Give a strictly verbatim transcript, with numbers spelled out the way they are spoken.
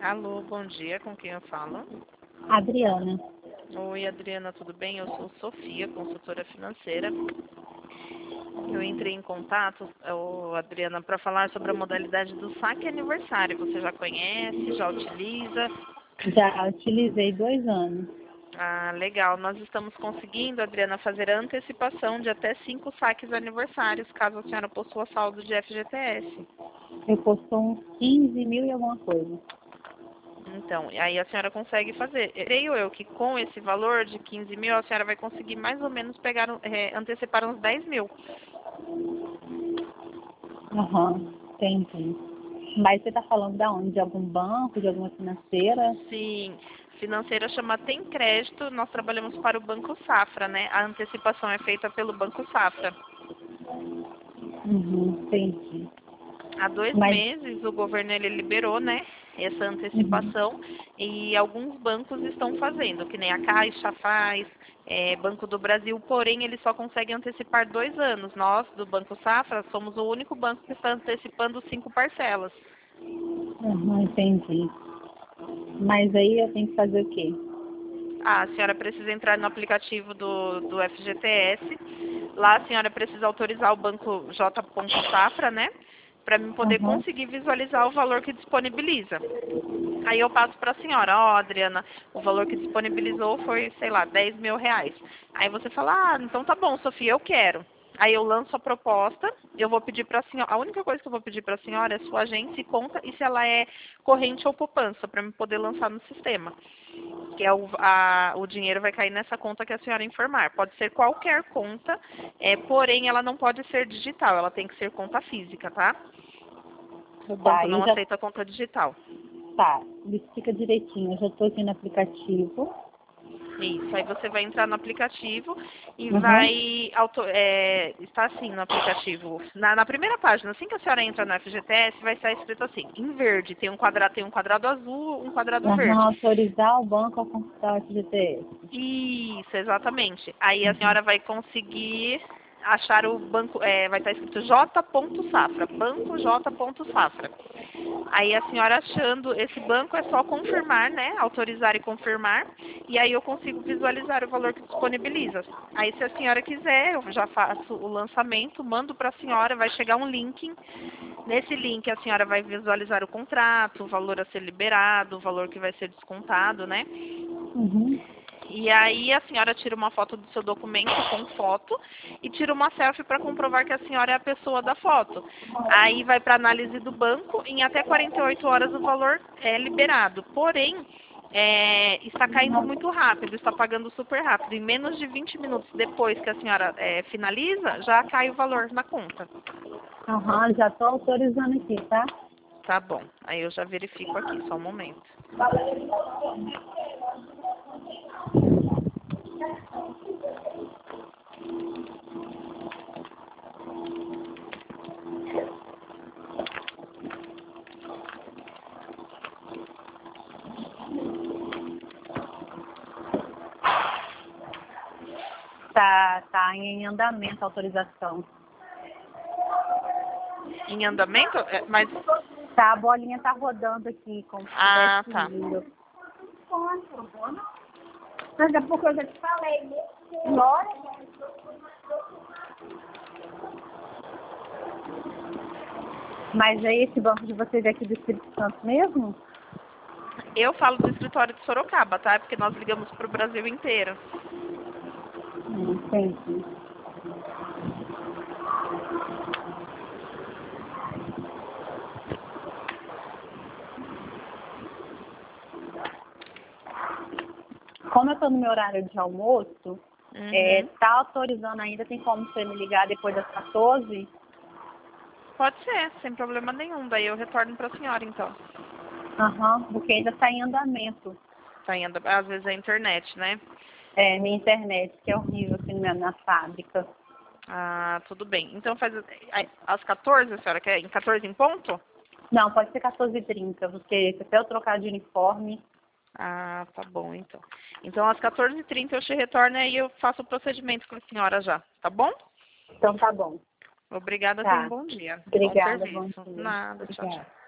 Alô, bom dia, com quem eu falo? Adriana. Oi, Adriana, tudo bem? Eu sou Sofia, consultora financeira. Eu entrei em contato, ô, Adriana, para falar sobre a modalidade do saque aniversário. Você já conhece, já utiliza? Já utilizei dois anos. Ah, legal. Nós estamos conseguindo, Adriana, fazer a antecipação de até cinco saques aniversários, caso a senhora possua saldo de F G T S. Eu postou uns quinze mil e alguma coisa. Então, aí a senhora consegue fazer. Creio eu que com esse valor de quinze mil, a senhora vai conseguir mais ou menos pegar, um- é, antecipar uns dez mil. Aham, entendi. Mas você está falando da onde? De algum banco, de alguma financeira? Sim, financeira chama Tem Crédito, nós trabalhamos para o Banco Safra, né? A antecipação é feita pelo Banco Safra. Uhum, entendi. Há dois Mas, meses o governo ele liberou, né, essa uhum, antecipação e alguns bancos estão fazendo, que nem a Caixa faz, é, Banco do Brasil, porém eles só conseguem antecipar dois anos. Nós, do Banco Safra, somos o único banco que está antecipando cinco parcelas. uhum, entendi. Mas aí eu tenho que fazer o quê? Ah, a senhora precisa entrar no aplicativo do, do F G T S. Lá a senhora precisa autorizar o banco J. Safra, né? Para mim poder Aham, conseguir visualizar o valor que disponibiliza. Aí eu passo para a senhora, ó, Adriana, o valor que disponibilizou foi, sei lá, dez mil reais. Aí você fala, ah, então tá bom, Sofia, eu quero. Aí eu lanço a proposta, eu vou pedir para a senhora, a única coisa que eu vou pedir para a senhora é sua agência e conta e se ela é corrente ou poupança, para me poder lançar no sistema. Que é o, a, o dinheiro vai cair nessa conta que a senhora informar. Pode ser qualquer conta, é, porém ela não pode ser digital, ela tem que ser conta física, tá? O banco tá, eu não já, aceita conta digital. tá, me explica direitinho. Eu já estou aqui no aplicativo. Isso, aí você vai entrar no aplicativo e Uhum, vai, auto, é, está assim no aplicativo, na, na primeira página, assim que a senhora entra no F G T S, vai estar escrito assim, em verde, tem um quadrado, tem um quadrado azul, um quadrado aham, verde. autorizar o banco a consultar o F G T S. Isso, exatamente. Aí a Uhum, senhora vai conseguir achar o banco, é, vai estar escrito J. Safra, Banco J. Safra. Aí a senhora achando esse banco é só confirmar, né? Autorizar e confirmar. E aí eu consigo visualizar o valor que disponibiliza. Aí se a senhora quiser, eu já faço o lançamento, mando para a senhora, vai chegar um link. Nesse link a senhora vai visualizar o contrato, o valor a ser liberado, o valor que vai ser descontado, né? uhum. E aí a senhora tira uma foto do seu documento com foto e tira uma selfie para comprovar que a senhora é a pessoa da foto. Aí vai para análise do banco, em até quarenta e oito horas o valor é liberado. Porém, é, está caindo muito rápido, está pagando super rápido. Em menos de vinte minutos depois que a senhora é, finaliza, já cai o valor na conta. Aham, já estou autorizando aqui, tá? Tá bom. Aí eu já verifico aqui, só um momento. Tá, tá em andamento a autorização. Em andamento? É, mas. Tá, a bolinha tá rodando aqui, como se Ah, estivesse tá. indo. Mas é porque eu já te falei, né? Bora. Mas é esse banco de vocês aqui do Espírito Santo mesmo? Eu falo do escritório de Sorocaba, tá? Porque nós ligamos para o Brasil inteiro. Hum, entendi. Como eu tô no meu horário de almoço, é, Uhum. tá autorizando ainda, tem como você me ligar depois das quatorze? Pode ser, sem problema nenhum. Daí eu retorno para a senhora, então. Aham, porque ainda tá em andamento. Tá indo, às vezes é a internet, né? É, minha internet, que é horrível aqui na, na fábrica. Ah, tudo bem. Então faz ai, às quatorze, a senhora quer? Em quatorze em ponto? Não, pode ser quatorze e trinta, porque se até eu trocar de uniforme. Ah, tá bom, então. Então às quatorze e trinta eu te retorno e aí eu faço o procedimento com a senhora já, tá bom? Então tá bom. Obrigada, tenha um Tá. bom dia. Bom Obrigada, bom serviço. dia. Nada, tchau, tchau. Obrigada.